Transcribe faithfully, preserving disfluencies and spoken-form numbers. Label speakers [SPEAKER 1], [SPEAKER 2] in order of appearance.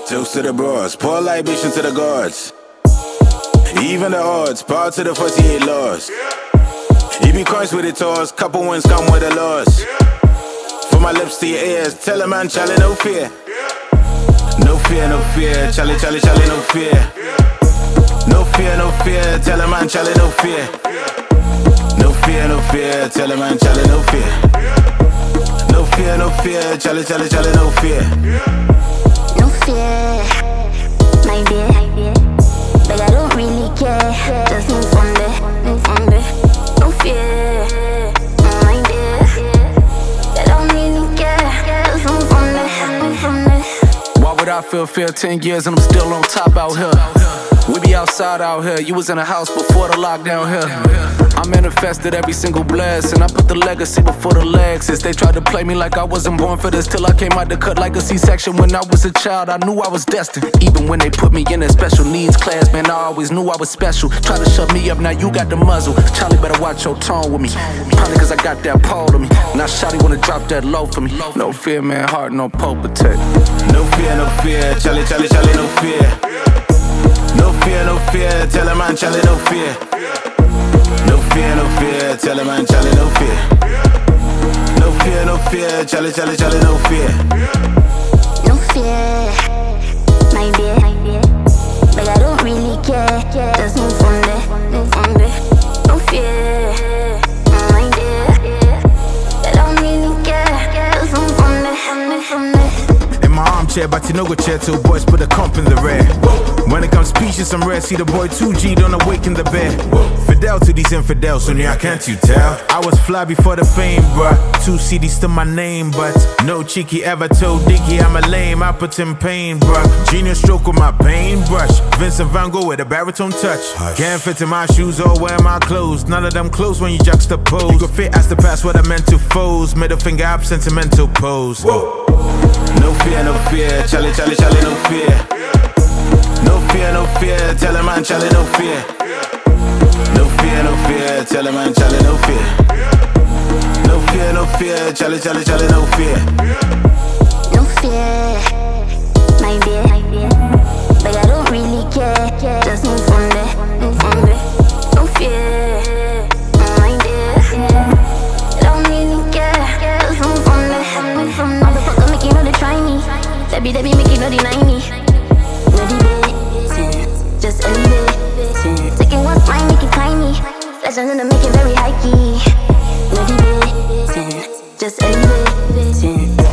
[SPEAKER 1] Toast to the bros, pour libation to the gods. Even the odds, power to the forty-eight laws. You be coins with the tours, couple wins come with a loss. From my lips to your ears, tell a man, Charlie, no fear. No fear, no fear, Charlie, Charlie, Charlie, no fear. No fear, no fear, tell a man, Charlie, no fear. No fear, no fear, tell a man, Charlie, no fear. No fear, no fear, Charlie, Charlie, Charlie, no fear.
[SPEAKER 2] No fear, my dear. But I don't really care. Just move on there, move on there. No fear, my dear. I don't really care. Just move on there, move on there.
[SPEAKER 3] Why would I feel fear ten years and I'm still on top out here? We be outside out here. You was in the house before the lockdown here. I manifested every single blessing. I put the legacy before the Lexus. They tried to play me like I wasn't born for this till I came out the cut like a C-section. When I was a child, I knew I was destined. Even when they put me in a special needs class, man, I always knew I was special. Try to shut me up, now you got the muzzle. Charlie, better watch your tone with me. Probably cause I got that pole to me. Now Shawty wanna drop that low for me. No fear, man, heart, no pole protect.
[SPEAKER 1] No fear, no fear, Charlie, Charlie, Charlie, no fear. No fear, no fear, tell a man, Charlie, no fear. No fear, no fear, tell a man, Charlie, no fear. No fear, no fear, Charlie, Charlie, Charlie, no fear.
[SPEAKER 2] No fear, my dear. But I don't really care. Just move on there, move on there. No fear, my dear. I don't really care. Just move on there, move on there.
[SPEAKER 1] In my armchair, but you know go chair till boys put the comp in the rear. When it comes speeches, I'm rare. See the boy two G don't awake in the bed. Fidel to these infidels, so yeah, can't you tell? I was fly before the fame, bruh. Two C Ds to my name, but no cheeky ever told Dicky I'm a lame. I put in pain, bruh. Genius stroke with my paintbrush. Vincent Van Gogh with a baritone touch. Can't fit in my shoes or wear my clothes. None of them clothes when you juxtapose. You go fit as the past what I meant to foes. Middle finger up, sentimental pose. Whoa. No fear, no fear, Charlie, Charlie, Charlie, no fear. No fear, no fear, tell a man, Charlie, no fear. No fear, no fear, tell a man, Charlie, no fear. No fear, no fear, Charlie, Charlie, Charlie, no fear.
[SPEAKER 2] No fear, my dear. But I don't really care. Just move on there, move on there. No fear, my dear. I don't really care. Just move on there, move on there. Motherfucker, make you know they try me. That be, that be, make you know deny me. No debate, just elevate. Taking what's mine, make it tiny. Legends in the making very high key. No debate, just elevate.